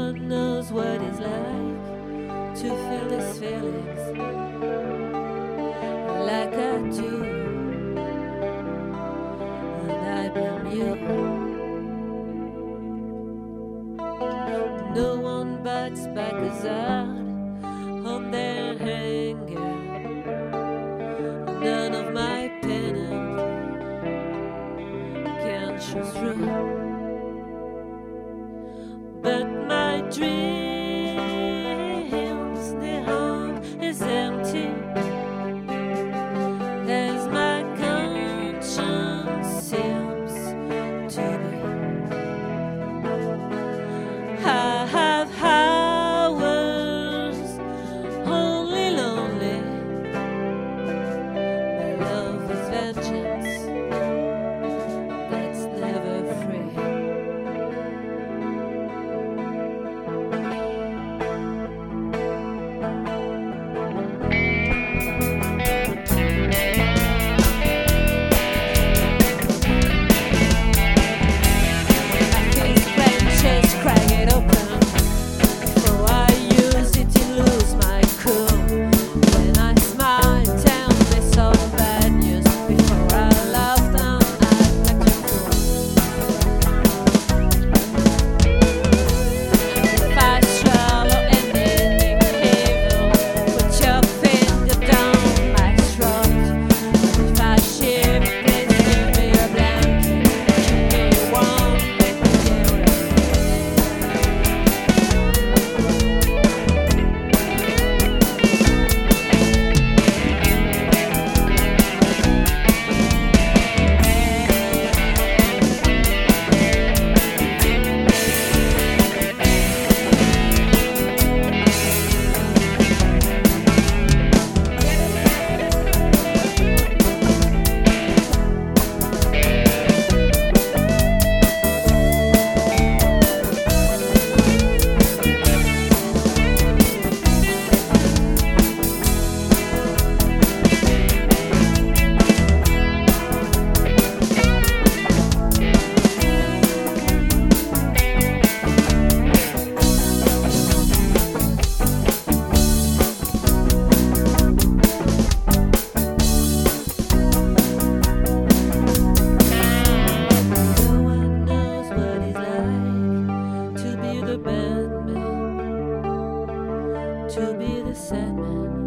one knows what it's like to feel these feelings like I do, and I blame you. No one bites back as hard on their anger. None of my penance can show through, but my dreams, their home is empty, as my conscience seems to be. I have hours only lonely. My love is vengeance that's never free. To be the sad man.